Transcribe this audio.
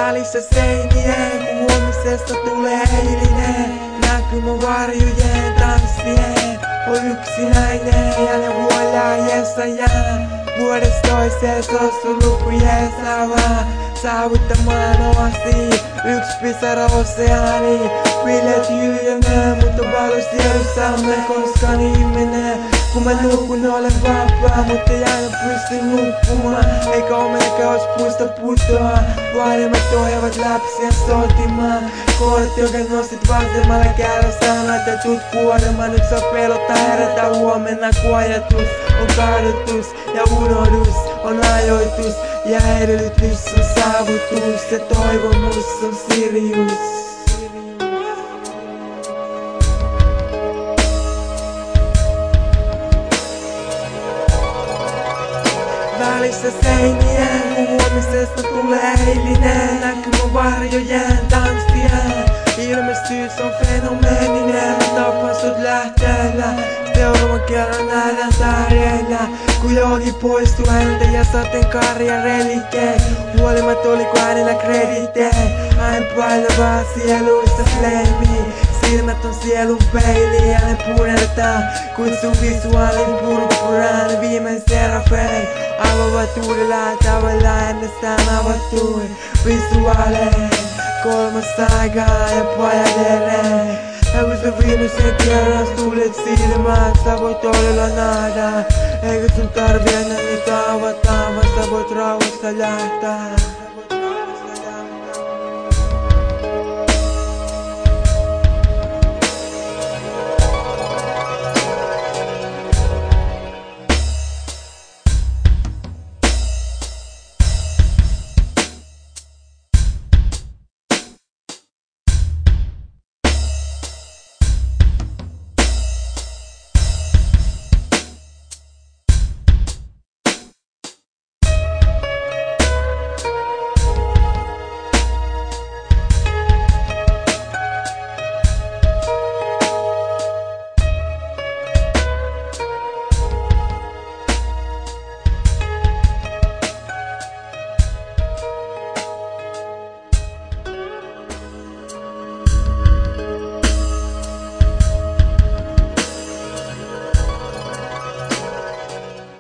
Välissä seinien, kun huomisesta tulee eilinen. Näkyy mun varjojen tanssien, on yksinäinen ja ne huolaajessa jää. Vuodesta toiseen sossu lukujeessa vaan saavuttamaan oasi. Yksi pisara oseaani, bileet hiljenee, mutta valo sielussamme koskaan ilmenee. Kun mä nukun olen vapaa, mutta ei aina pysty nukkumaan. Eikä omenekään ois puista putoa, vanhemmat ohjaavat lapsia sotimaan. Koodit, joka nostit vasemmalla kädellä, sanat, että tuut kuolemaan. Nyt saa pelottaa herätä huomenna, kun ajatus on kadotus ja unohdus on ajoitus. Ja edellytys on saavutus ja toivomus on Sirius. Välissä seinien, kun huomisesta tulee eilinen. Näkyy mun varjojen tanssien. Ilmestyys on fenomeeninen, mä tapan sut lähteellä. Seuraavan kerran nähdään tähdellä, kun jogi poistuu häneltä ja sateenkaaria relikei. Huolimatta oliko hänellä kredittei, aina painavaa sieluista flamea. Silmät on sielun peili ja ne punertaa kuin sun visuaalin purppuraan. Viimein serafei avaavat uudellaan tavalla ennestään avattuin visuaalein. Kolmas aikaa ja pajadereen. Ja kun sä viimeisen kerran suljet silmät, sä voit todella nähdä. Eikä sun tarvi enää niitä avataan, vaan sä voit rauhassa lähtää.